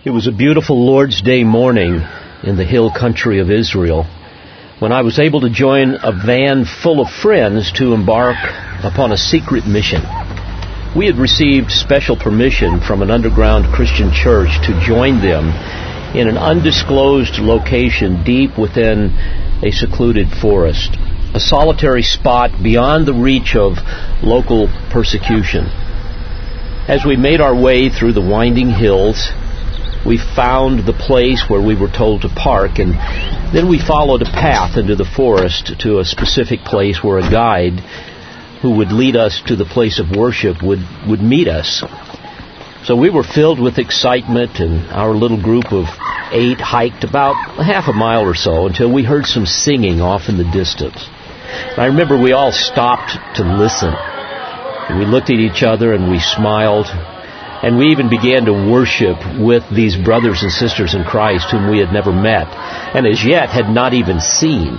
It was a beautiful Lord's Day morning in the hill country of Israel when I was able to join a van full of friends to embark upon a secret mission. We had received special permission from an underground Christian church to join them in an undisclosed location deep within a secluded forest, a solitary spot beyond the reach of local persecution. As we made our way through the winding hills, we found the place where we were told to park, and then we followed a path into the forest to a specific place where a guide who would lead us to the place of worship would meet us. So we were filled with excitement, and our little group of 8 hiked about a half a mile or so until we heard some singing off in the distance. And I remember we all stopped to listen. And we looked at each other and we smiled. And we even began to worship with these brothers and sisters in Christ whom we had never met and as yet had not even seen.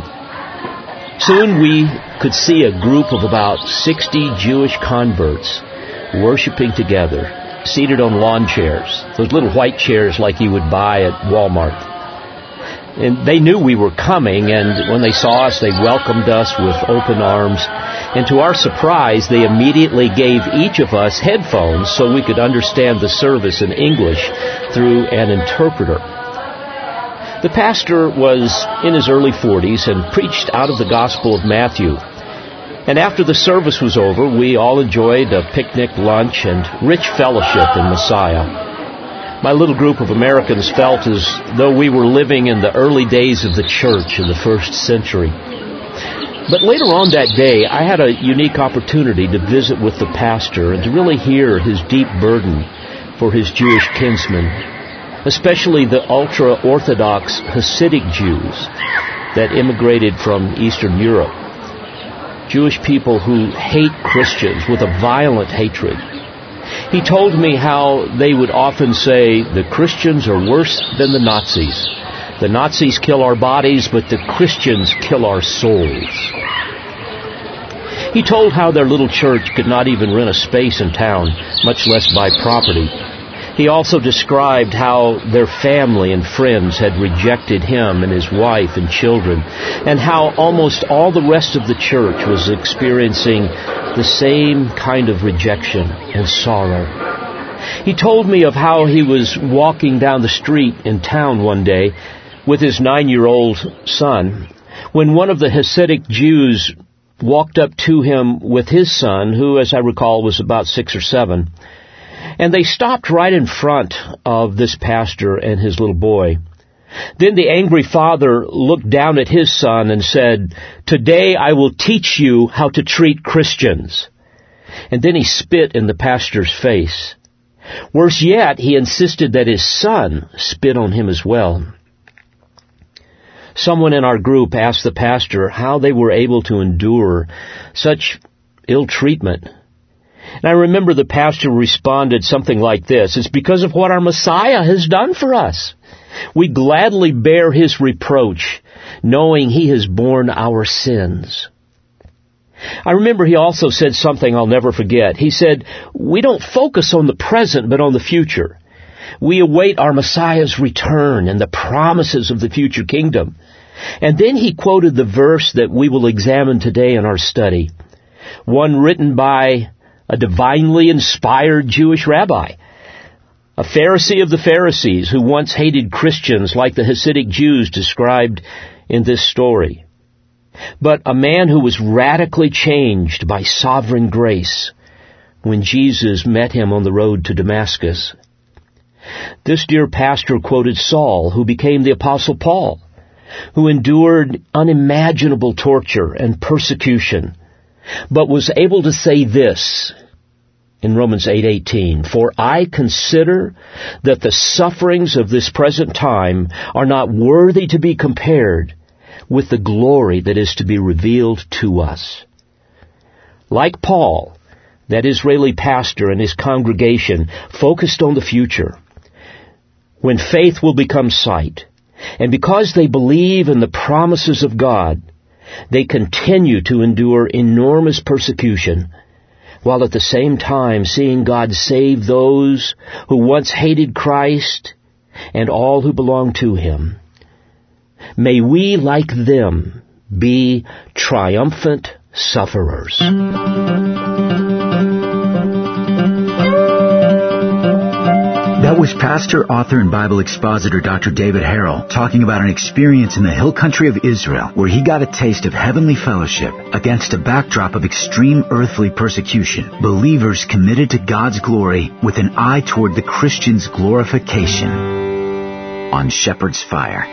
Soon we could see a group of about 60 Jewish converts worshiping together, seated on lawn chairs, those little white chairs like you would buy at Walmart. And they knew we were coming, and when they saw us, they welcomed us with open arms. And to our surprise, they immediately gave each of us headphones so we could understand the service in English through an interpreter. The pastor was in his early 40s and preached out of the Gospel of Matthew. And after the service was over, we all enjoyed a picnic lunch and rich fellowship in Messiah. My little group of Americans felt as though we were living in the early days of the church in the first century. But later on that day, I had a unique opportunity to visit with the pastor and to really hear his deep burden for his Jewish kinsmen, especially the ultra-Orthodox Hasidic Jews that immigrated from Eastern Europe. Jewish people who hate Christians with a violent hatred. He told me how they would often say, the Christians are worse than the Nazis. The Nazis kill our bodies, but the Christians kill our souls. He told how their little church could not even rent a space in town, much less buy property. He also described how their family and friends had rejected him and his wife and children, and how almost all the rest of the church was experiencing the same kind of rejection and sorrow. He told me of how he was walking down the street in town one day with his 9-year-old son, when one of the Hasidic Jews walked up to him with his son, who, as I recall, was about 6 or 7, and they stopped right in front of this pastor and his little boy. Then the angry father looked down at his son and said, "Today I will teach you how to treat Christians." And then he spit in the pastor's face. Worse yet, he insisted that his son spit on him as well. Someone in our group asked the pastor how they were able to endure such ill treatment. And I remember the pastor responded something like this: "It's because of what our Messiah has done for us. We gladly bear his reproach, knowing he has borne our sins." I remember he also said something I'll never forget. He said, "We don't focus on the present, but on the future. We await our Messiah's return and the promises of the future kingdom." And then he quoted the verse that we will examine today in our study, one written by a divinely inspired Jewish rabbi, a Pharisee of the Pharisees who once hated Christians like the Hasidic Jews described in this story, but a man who was radically changed by sovereign grace when Jesus met him on the road to Damascus. This dear pastor quoted Saul, who became the Apostle Paul, who endured unimaginable torture and persecution, but was able to say this in Romans 8:18, "For I consider that the sufferings of this present time are not worthy to be compared with the glory that is to be revealed to us." Like Paul, that Israeli pastor and his congregation focused on the future, when faith will become sight. And because they believe in the promises of God, they continue to endure enormous persecution, while at the same time seeing God save those who once hated Christ and all who belong to him. May we, like them, be triumphant sufferers. That was pastor, author, and Bible expositor Dr. David Harrell talking about an experience in the hill country of Israel where he got a taste of heavenly fellowship against a backdrop of extreme earthly persecution. Believers committed to God's glory with an eye toward the Christian's glorification on Shepherd's Fire.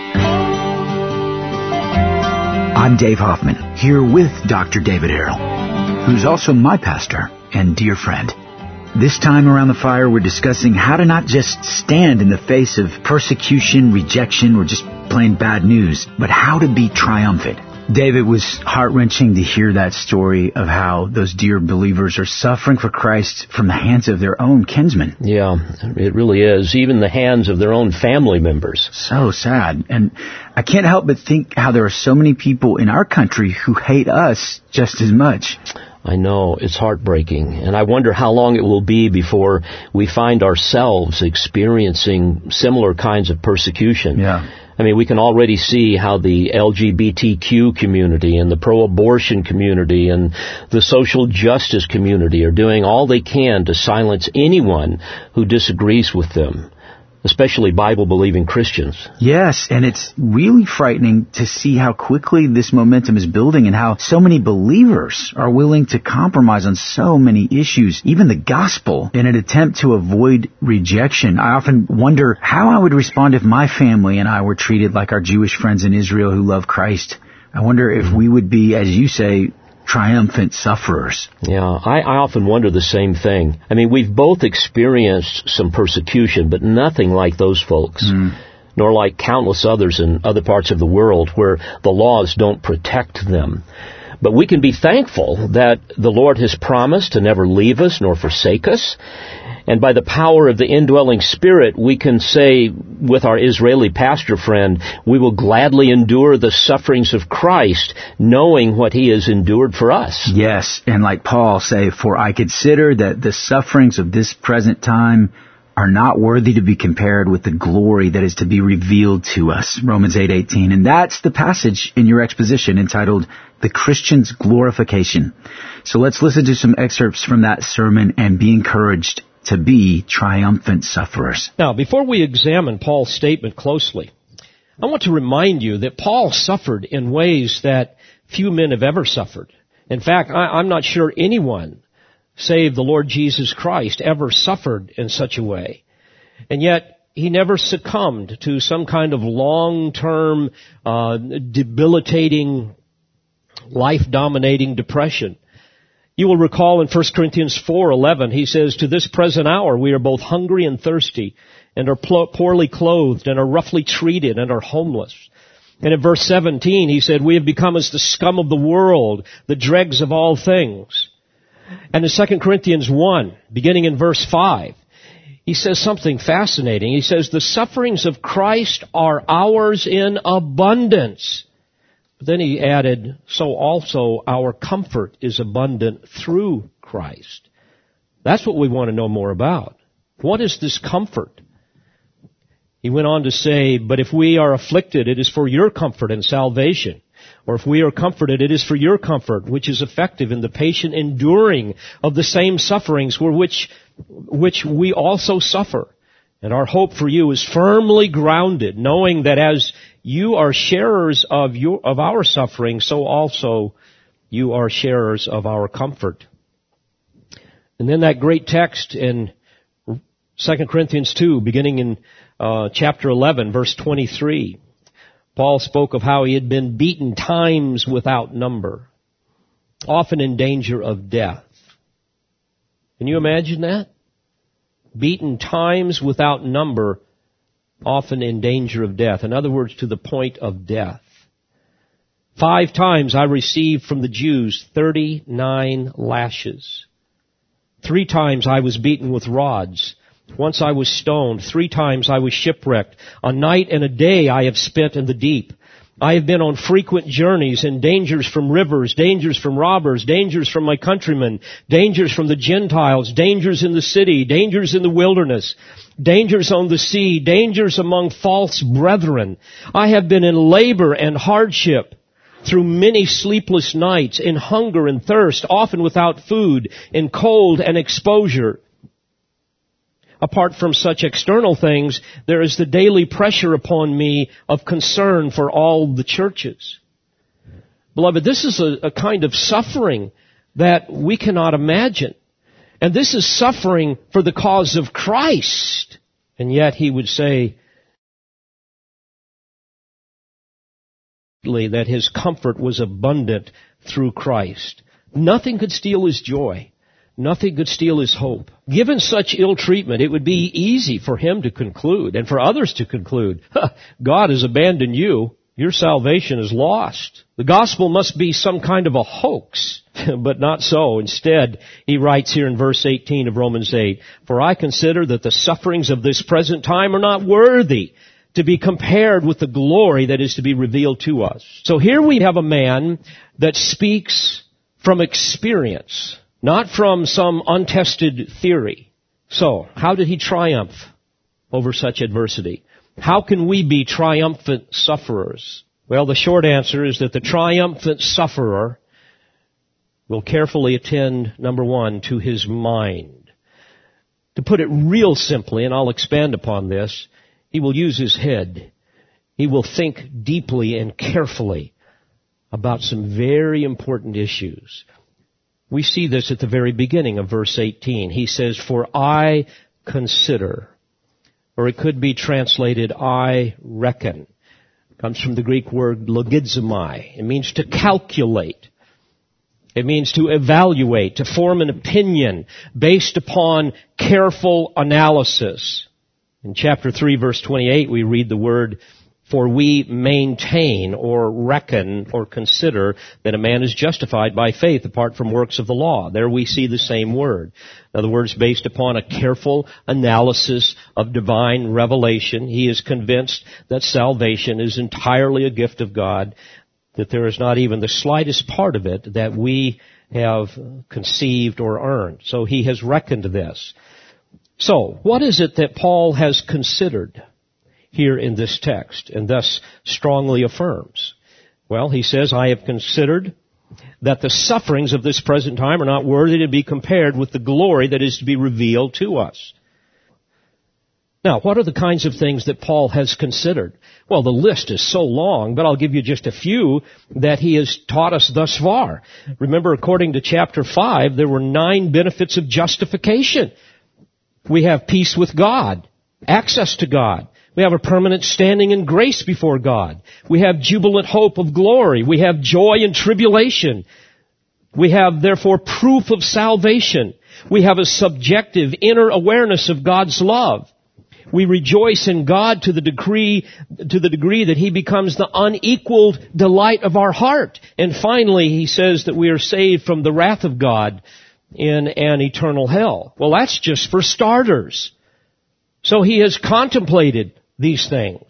I'm Dave Hoffman, here with Dr. David Harrell, who's also my pastor and dear friend. This time around the fire, we're discussing how to not just stand in the face of persecution, rejection, or just plain bad news, but how to be triumphant. Dave, it was heart-wrenching to hear that story of how those dear believers are suffering for Christ from the hands of their own kinsmen. Yeah, it really is. Even the hands of their own family members. So sad. And I can't help but think how there are so many people in our country who hate us just as much. I know, it's heartbreaking, and I wonder how long it will be before we find ourselves experiencing similar kinds of persecution. Yeah. I mean, we can already see how the LGBTQ community and the pro-abortion community and the social justice community are doing all they can to silence anyone who disagrees with them, especially Bible-believing Christians. Yes, and it's really frightening to see how quickly this momentum is building and how so many believers are willing to compromise on so many issues, even the gospel, in an attempt to avoid rejection. I often wonder how I would respond if my family and I were treated like our Jewish friends in Israel who love Christ. I wonder if we would be, as you say, triumphant sufferers. Yeah, I often wonder the same thing. I mean, we've both experienced some persecution, but nothing like those folks, nor like countless others in other parts of the world where the laws don't protect them. But we can be thankful that the Lord has promised to never leave us nor forsake us. And by the power of the indwelling Spirit, we can say with our Israeli pastor friend, we will gladly endure the sufferings of Christ, knowing what He has endured for us. Yes, and like Paul say, for I consider that the sufferings of this present time are not worthy to be compared with the glory that is to be revealed to us. Romans 8:18. And that's the passage in your exposition entitled, The Christian's Glorification. So let's listen to some excerpts from that sermon and be encouraged to be triumphant sufferers. Now, before we examine Paul's statement closely, I want to remind you that Paul suffered in ways that few men have ever suffered. In fact, I'm not sure anyone save the Lord Jesus Christ ever suffered in such a way. And yet, he never succumbed to some kind of long-term, debilitating, life-dominating depression. You will recall in 1 Corinthians 4:11, he says, to this present hour we are both hungry and thirsty, and are poorly clothed, and are roughly treated, and are homeless. And in verse 17, he said, we have become as the scum of the world, the dregs of all things. And in 2 Corinthians 1, beginning in verse 5, he says something fascinating. He says, the sufferings of Christ are ours in abundance. But then he added, so also our comfort is abundant through Christ. That's what we want to know more about. What is this comfort? He went on to say, but if we are afflicted, it is for your comfort and salvation. Or if we are comforted, it is for your comfort, which is effective in the patient enduring of the same sufferings which we also suffer. And our hope for you is firmly grounded, knowing that as you are sharers of our suffering, so also you are sharers of our comfort. And then that great text in 2 Corinthians 2, beginning in chapter 11, verse 23, Paul spoke of how he had been beaten times without number, often in danger of death. Can you imagine that? Beaten times without number, often in danger of death. In other words, to the point of death. 5 times I received from the Jews 39 lashes. 3 times I was beaten with rods. Once I was stoned. 3 times I was shipwrecked. A night and a day I have spent in the deep. I have been on frequent journeys and dangers from rivers, dangers from robbers, dangers from my countrymen, dangers from the Gentiles, dangers in the city, dangers in the wilderness, dangers on the sea, dangers among false brethren. I have been in labor and hardship, through many sleepless nights, in hunger and thirst, often without food, in cold and exposure. Apart from such external things, there is the daily pressure upon me of concern for all the churches. Beloved, this is a kind of suffering that we cannot imagine. And this is suffering for the cause of Christ. And yet he would say that his comfort was abundant through Christ. Nothing could steal his joy. Nothing could steal his hope. Given such ill treatment, it would be easy for him to conclude, and for others to conclude, God has abandoned you. Your salvation is lost. The gospel must be some kind of a hoax, but not so. Instead, he writes here in verse 18 of Romans 8, "For I consider that the sufferings of this present time are not worthy to be compared with the glory that is to be revealed to us." So here we have a man that speaks from experience, not from some untested theory. So, how did he triumph over such adversity? How can we be triumphant sufferers? Well, the short answer is that the triumphant sufferer will carefully attend, number one, to his mind. To put it real simply, and I'll expand upon this, he will use his head. He will think deeply and carefully about some very important issues. We see this at the very beginning of verse 18. He says, "For I consider," or it could be translated, "I reckon." It comes from the Greek word logizomai. It means to calculate. It means to evaluate, to form an opinion based upon careful analysis. In chapter 3, verse 28, we read the word, "For we maintain," or reckon, or consider, that a man is justified by faith apart from works of the law. There we see the same word. In other words, based upon a careful analysis of divine revelation, he is convinced that salvation is entirely a gift of God, that there is not even the slightest part of it that we have conceived or earned. So he has reckoned this. So, what is it that Paul has considered here in this text, and thus strongly affirms? Well, he says, "I have considered that the sufferings of this present time are not worthy to be compared with the glory that is to be revealed to us." Now, what are the kinds of things that Paul has considered? Well, the list is so long, but I'll give you just a few that he has taught us thus far. Remember, according to chapter 5, there were 9 benefits of justification. We have peace with God, access to God. We have a permanent standing in grace before God. We have jubilant hope of glory. We have joy in tribulation. We have, therefore, proof of salvation. We have a subjective inner awareness of God's love. We rejoice in God to the degree that He becomes the unequaled delight of our heart. And finally, he says that we are saved from the wrath of God in an eternal hell. Well, that's just for starters. So he has contemplated these things.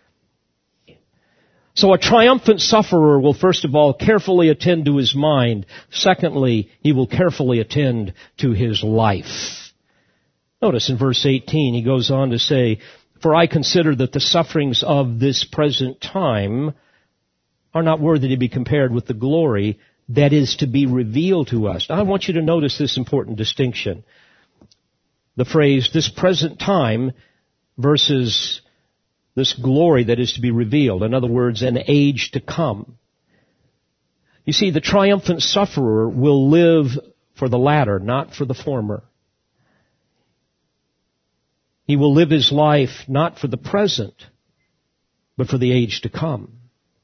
So a triumphant sufferer will first of all carefully attend to his mind. Secondly, he will carefully attend to his life. Notice in verse 18 he goes on to say, "For I consider that the sufferings of this present time are not worthy to be compared with the glory that is to be revealed to us." Now I want you to notice this important distinction. The phrase, "this present time," versus this glory that is to be revealed. In other words, an age to come. You see, the triumphant sufferer will live for the latter, not for the former. He will live his life not for the present, but for the age to come.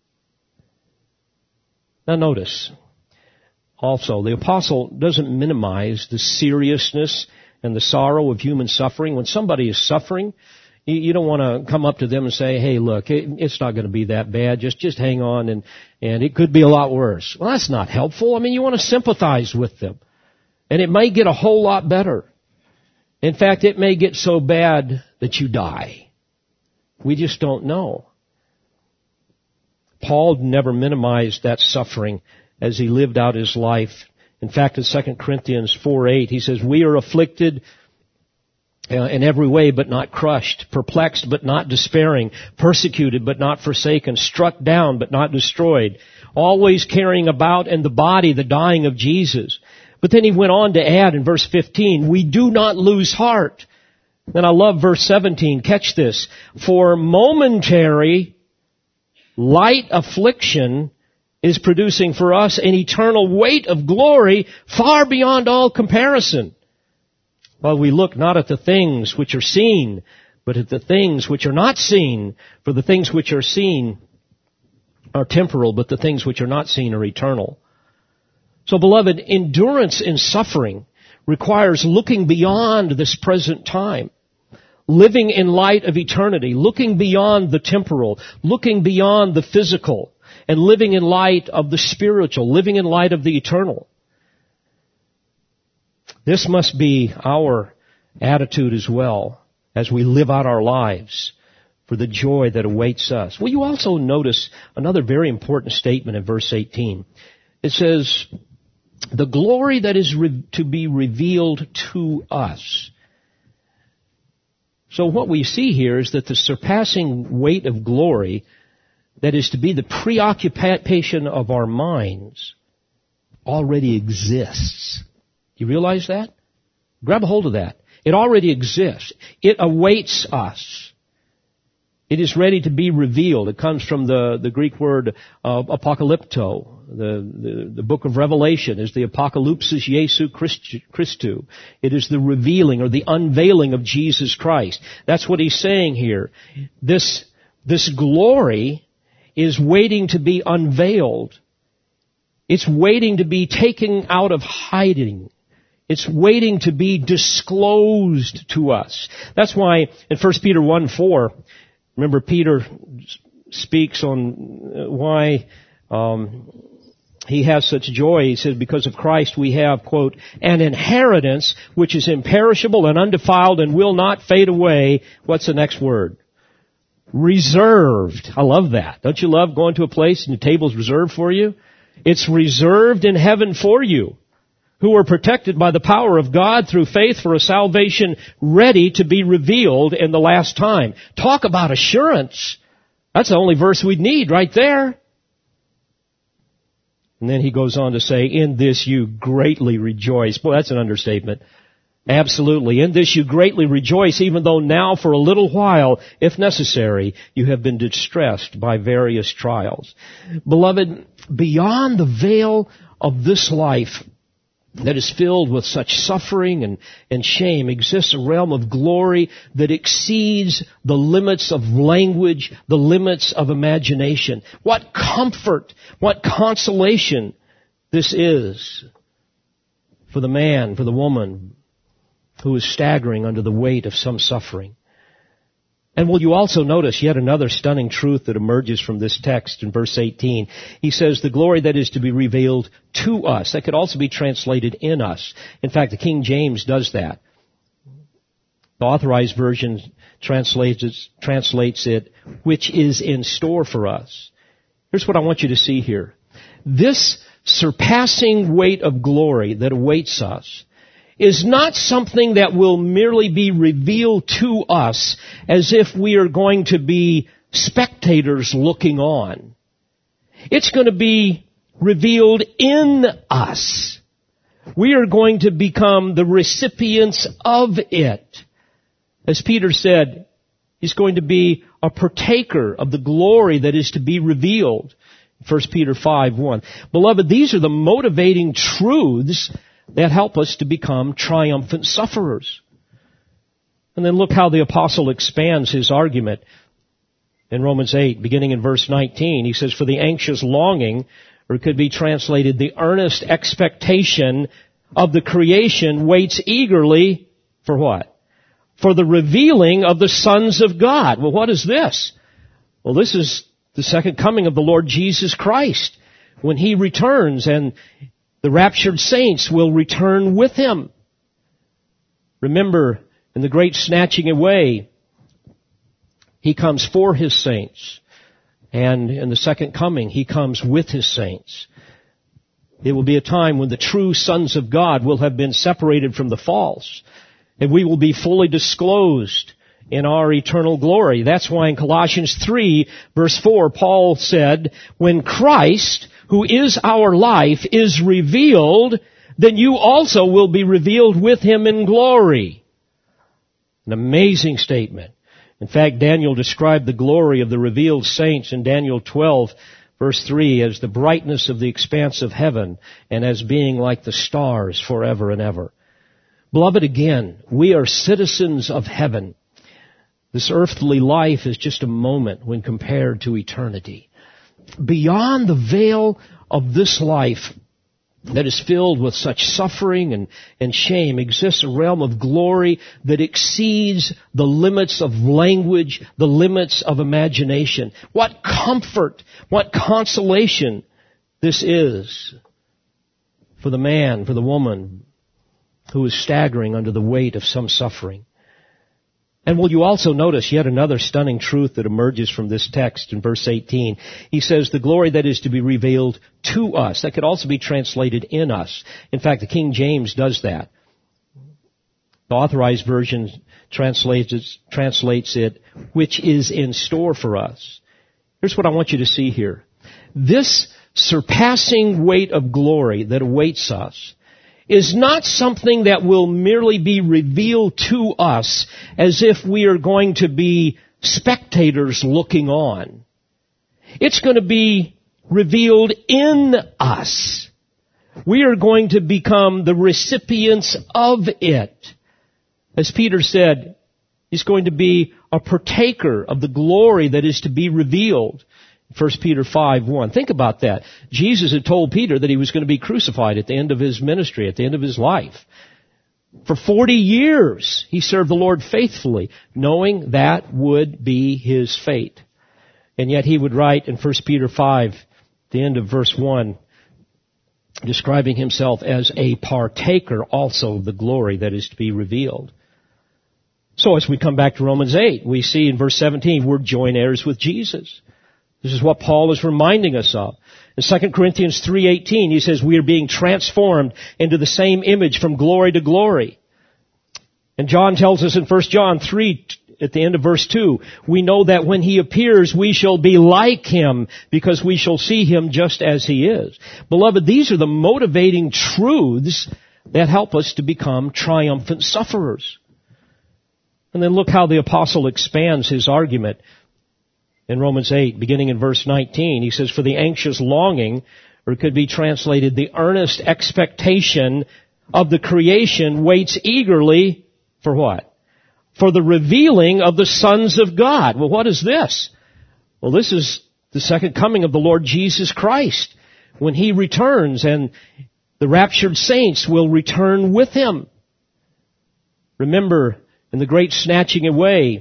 Now notice, also, the apostle doesn't minimize the seriousness and the sorrow of human suffering. When somebody is suffering, you don't want to come up to them and say, "Hey, look, it's not going to be that bad. Just hang on, and it could be a lot worse." Well, that's not helpful. I mean, you want to sympathize with them. And it may get a whole lot better. In fact, it may get so bad that you die. We just don't know. Paul never minimized that suffering as he lived out his life. In fact, in 2 Corinthians 4:8, he says, we are afflicted in every way but not crushed, perplexed but not despairing, persecuted but not forsaken, struck down but not destroyed, always carrying about in the body the dying of Jesus. But then he went on to add in verse 15, we do not lose heart. Then I love verse 17. Catch this. For momentary light affliction is producing for us an eternal weight of glory far beyond all comparison. While we look not at the things which are seen, but at the things which are not seen. For the things which are seen are temporal, but the things which are not seen are eternal. So, beloved, endurance in suffering requires looking beyond this present time, living in light of eternity, looking beyond the temporal, looking beyond the physical, and living in light of the spiritual, living in light of the eternal. This must be our attitude as well as we live out our lives for the joy that awaits us. Will you also notice another very important statement in verse 18? It says, the glory that is to be revealed to us. So what we see here is that the surpassing weight of glory that is to be the preoccupation of our minds already exists. You realize that? Grab a hold of that. It already exists. It awaits us. It is ready to be revealed. It comes from the Greek word apocalypto. The book of Revelation is the apocalypsis Jesu Christu. It is the revealing or the unveiling of Jesus Christ. That's what he's saying here. This glory is waiting to be unveiled. It's waiting to be taken out of hiding. It's waiting to be disclosed to us. That's why in 1 Peter 1:4, remember Peter speaks on why he has such joy. He says, because of Christ we have, quote, an inheritance which is imperishable and undefiled and will not fade away. What's the next word? Reserved. I love that. Don't you love going to a place and the table's reserved for you? It's reserved in heaven for you, who are protected by the power of God through faith for a salvation ready to be revealed in the last time. Talk about assurance. That's the only verse we'd need right there. And then he goes on to say, in this you greatly rejoice. Boy, that's an understatement. Absolutely. In this you greatly rejoice, even though now for a little while, if necessary, you have been distressed by various trials. Beloved, beyond the veil of this life that is filled with such suffering and shame exists a realm of glory that exceeds the limits of language, the limits of imagination. What comfort, what consolation this is for the man, for the woman who is staggering under the weight of some suffering. And will you also notice yet another stunning truth that emerges from this text in verse 18? He says, the glory that is to be revealed to us. That could also be translated in us. In fact, the King James does that. The Authorized Version translates it, which is in store for us. Here's what I want you to see here. This surpassing weight of glory that awaits us is not something that will merely be revealed to us as if we are going to be spectators looking on. It's going to be revealed in us. We are going to become the recipients of it. As Peter said, he's going to be a partaker of the glory that is to be revealed. 1 Peter 5:1. Beloved, these are the motivating truths that help us to become triumphant sufferers. And then look how the apostle expands his argument in Romans 8, beginning in verse 19. He says, for the anxious longing, or it could be translated, the earnest expectation of the creation waits eagerly for what? For the revealing of the sons of God. Well, what is this? Well, this is the second coming of the Lord Jesus Christ, when He returns and the raptured saints will return with Him. Remember, in the great snatching away, He comes for His saints. And in the second coming, He comes with His saints. It will be a time when the true sons of God will have been separated from the false, and we will be fully disclosed in our eternal glory. That's why in Colossians 3, verse 4, Paul said, when Christ, who is our life, is revealed, then you also will be revealed with Him in glory. An amazing statement. In fact, Daniel described the glory of the revealed saints in Daniel 12, verse 3, as the brightness of the expanse of heaven and as being like the stars forever and ever. Beloved, again, we are citizens of heaven. This earthly life is just a moment when compared to eternity. Beyond the veil of this life that is filled with such suffering and shame exists a realm of glory that exceeds the limits of language, the limits of imagination. What comfort, what consolation this is for the man, for the woman who is staggering under the weight of some suffering. And will you also notice yet another stunning truth that emerges from this text in verse 18? He says, the glory that is to be revealed to us. That could also be translated in us. In fact, the King James does that. The Authorized Version translates it, which is in store for us. Here's what I want you to see here. This surpassing weight of glory that awaits us is not something that will merely be revealed to us as if we are going to be spectators looking on. It's going to be revealed in us. We are going to become the recipients of it. As Peter said, he's going to be a partaker of the glory that is to be revealed. 1 Peter 5:1. Think about that. Jesus had told Peter that he was going to be crucified at the end of his ministry, at the end of his life. For 40 years, he served the Lord faithfully, knowing that would be his fate. And yet he would write in 1 Peter 5, the end of verse 1, describing himself as a partaker also of the glory that is to be revealed. So as we come back to Romans 8, we see in verse 17, we're joint heirs with Jesus. This is what Paul is reminding us of. In 2 Corinthians 3:18, he says, we are being transformed into the same image from glory to glory. And John tells us in 1 John 3, at the end of verse 2, we know that when He appears, we shall be like Him because we shall see Him just as He is. Beloved, these are the motivating truths that help us to become triumphant sufferers. And then look how the apostle expands his argument. In Romans 8, beginning in verse 19, he says, for the anxious longing, or it could be translated, the earnest expectation of the creation waits eagerly for what? For the revealing of the sons of God. Well, what is this? Well, this is the second coming of the Lord Jesus Christ, when He returns and the raptured saints will return with Him. Remember, in the great snatching away,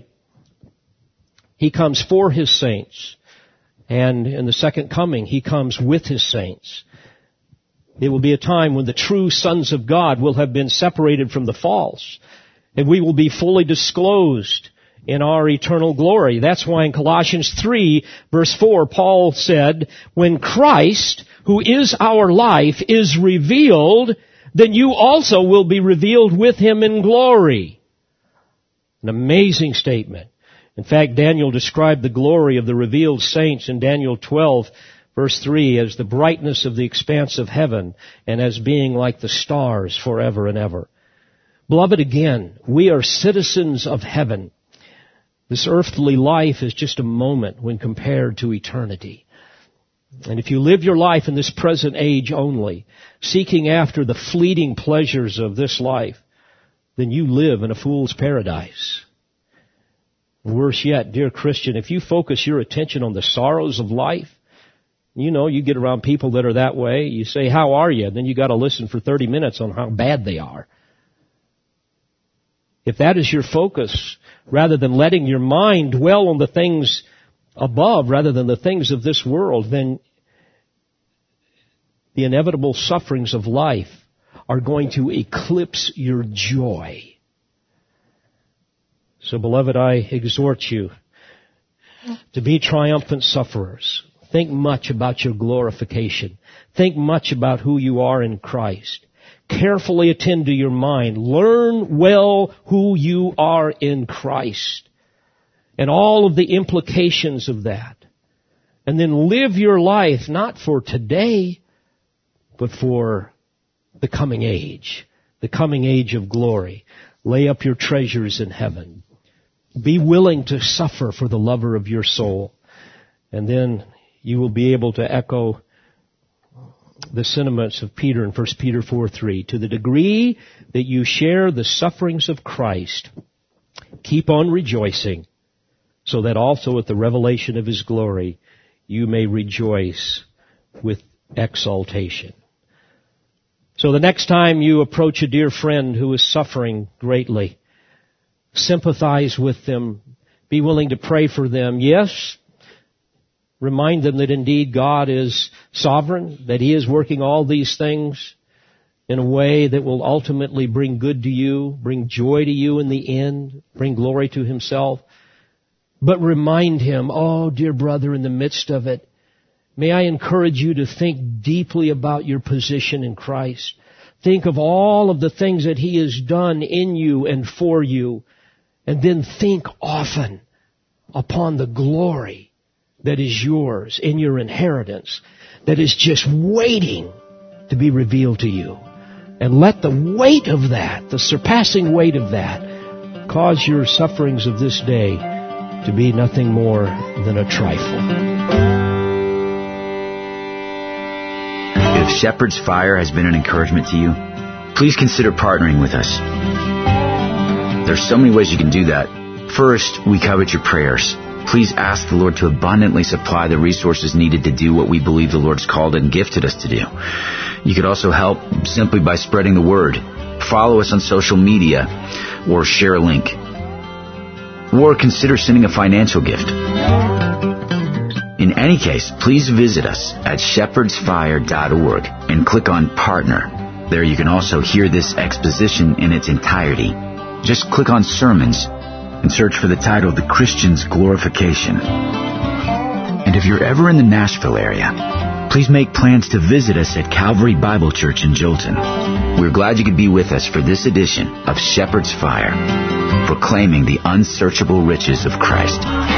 He comes for His saints. And in the second coming, He comes with His saints. It will be a time when the true sons of God will have been separated from the false. And we will be fully disclosed in our eternal glory. That's why in Colossians 3, verse 4, Paul said, when Christ, who is our life, is revealed, then you also will be revealed with Him in glory. An amazing statement. In fact, Daniel described the glory of the revealed saints in Daniel 12, verse 3, as the brightness of the expanse of heaven and as being like the stars forever and ever. Beloved, again, we are citizens of heaven. This earthly life is just a moment when compared to eternity. And if you live your life in this present age only, seeking after the fleeting pleasures of this life, then you live in a fool's paradise. Worse yet, dear Christian, if you focus your attention on the sorrows of life, you get around people that are that way, you say, how are you? And then you got to listen for 30 minutes on how bad they are. If that is your focus, rather than letting your mind dwell on the things above rather than the things of this world, then the inevitable sufferings of life are going to eclipse your joy. So, beloved, I exhort you to be triumphant sufferers. Think much about your glorification. Think much about who you are in Christ. Carefully attend to your mind. Learn well who you are in Christ and all of the implications of that. And then live your life not for today, but for the coming age of glory. Lay up your treasures in heaven. Be willing to suffer for the lover of your soul. And then you will be able to echo the sentiments of Peter in 1 Peter 4:3. To the degree that you share the sufferings of Christ, keep on rejoicing, so that also at the revelation of His glory you may rejoice with exaltation. So the next time you approach a dear friend who is suffering greatly, sympathize with them, be willing to pray for them. Yes, remind them that indeed God is sovereign, that He is working all these things in a way that will ultimately bring good to you, bring joy to you in the end, bring glory to Himself. But remind him, oh, dear brother, in the midst of it, may I encourage you to think deeply about your position in Christ. Think of all of the things that He has done in you and for you, and then think often upon the glory that is yours in your inheritance, that is just waiting to be revealed to you. And let the weight of that, the surpassing weight of that, cause your sufferings of this day to be nothing more than a trifle. If Shepherd's Fire has been an encouragement to you, please consider partnering with us. There's so many ways you can do that. First, we covet your prayers. Please ask the Lord to abundantly supply the resources needed to do what we believe the Lord's called and gifted us to do. You could also help simply by spreading the word. Follow us on social media or share a link. Or consider sending a financial gift. In any case, please visit us at shepherdsfire.org and click on Partner. There you can also hear this exposition in its entirety. Just click on Sermons and search for the title, The Christian's Glorification. And if you're ever in the Nashville area, please make plans to visit us at Calvary Bible Church in Jolton. We're glad you could be with us for this edition of Shepherd's Fire, proclaiming the unsearchable riches of Christ.